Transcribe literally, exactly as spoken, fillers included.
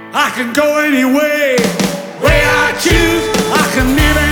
I can go any way, way I choose. I can live